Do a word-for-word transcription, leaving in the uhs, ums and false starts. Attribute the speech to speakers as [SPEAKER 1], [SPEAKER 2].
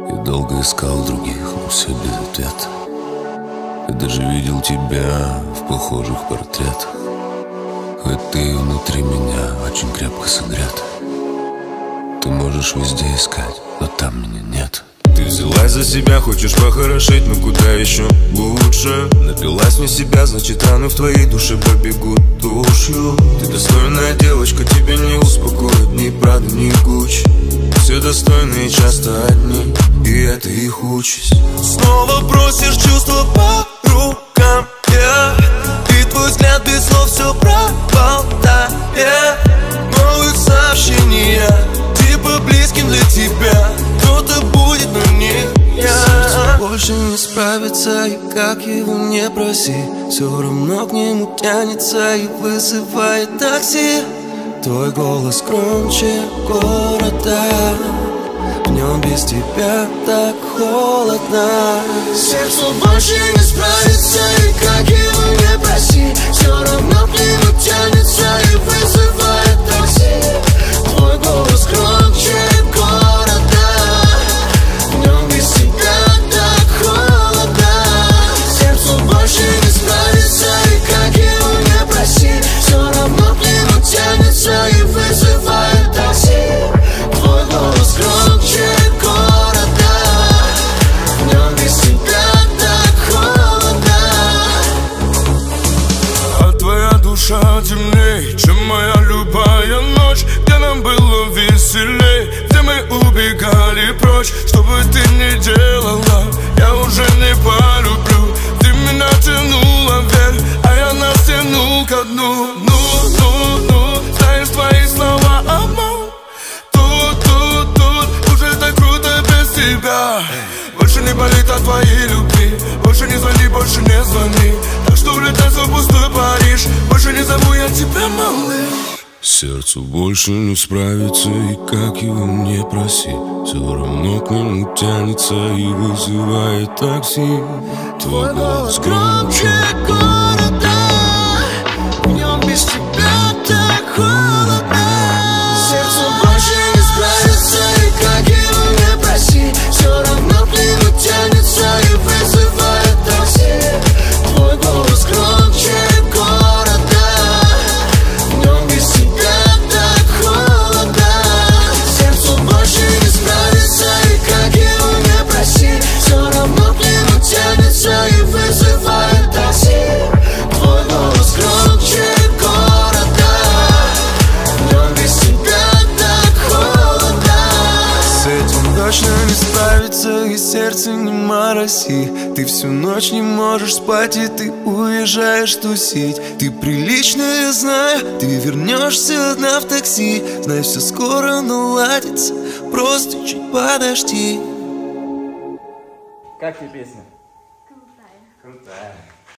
[SPEAKER 1] И долго искал других, но все без ответа. И даже видел тебя в похожих портретах. Хоть ты внутри меня очень крепко согрет. Ты можешь везде искать, но там меня нет. Ты взялась за себя, хочешь похорошеть, но куда еще лучше? Напилась не себя, значит раны в твоей душе побегут тушью. Ты достойная девочка, тебя не успокоит ни Прада, ни Гуччи. Все достойные часто одни, и это их участь.
[SPEAKER 2] Снова просишь чувства по рукам, yeah. И твой взгляд без слов все проболтает. Новых сообщений типа близким для тебя кто-то будет, но не я. Сердце больше не справится, и как его не проси, все равно к нему тянется и вызывает такси. Твой голос громче города, в нем без тебя так холодно. Сердце больше не справится, и как его не проси, все равно к нему тянется и вызывает такси. Твой голос громче города, в нем без тебя так холодно. Сердце больше не справится, и как его не проси, все равно к нему тянется и вызывает такси. Твой голос громче города, в нем без тебя так холодно. А твоя душа темней, чем моя любая ночь, где нам было веселей, где мы убегали прочь. Что бы ты ни делала, я уже не полюблю. Ты меня тянула вверх, а я нас тянул ко дну. Ну, ну, ну, знаешь, твои слова обман. Тут, тут, тут, уже так круто без тебя. Больше не болит от твоей любви, больше не звони, больше не звони. Так что улетай в пустой Париж, больше не зову я тебя, малыш.
[SPEAKER 1] Сердцу больше не справится, и как его не проси, все равно к нему тянется и вызывает такси. Твой голос громче
[SPEAKER 2] города, в нем без тебя так холодно. Сердце больше не справится, и как его не проси, все равно к нему тянется и вызывает такси. Твой голос громче города, в нем без тебя так холодно. Сердце больше не справится, и как его не проси, все равно к нему тянется и вызывает такси. Твой голос громче города, в нем без тебя так холодно. С этим точно не справится, и сердце не мороси. Ты всю ночь не можешь спать, и ты уезжаешь тусить. Ты приличная, знаю, ты вернешься одна в такси. Знай, все скоро наладится, просто чуть подожди.
[SPEAKER 3] Как тебе песня?
[SPEAKER 4] Крутая.
[SPEAKER 3] Крутая.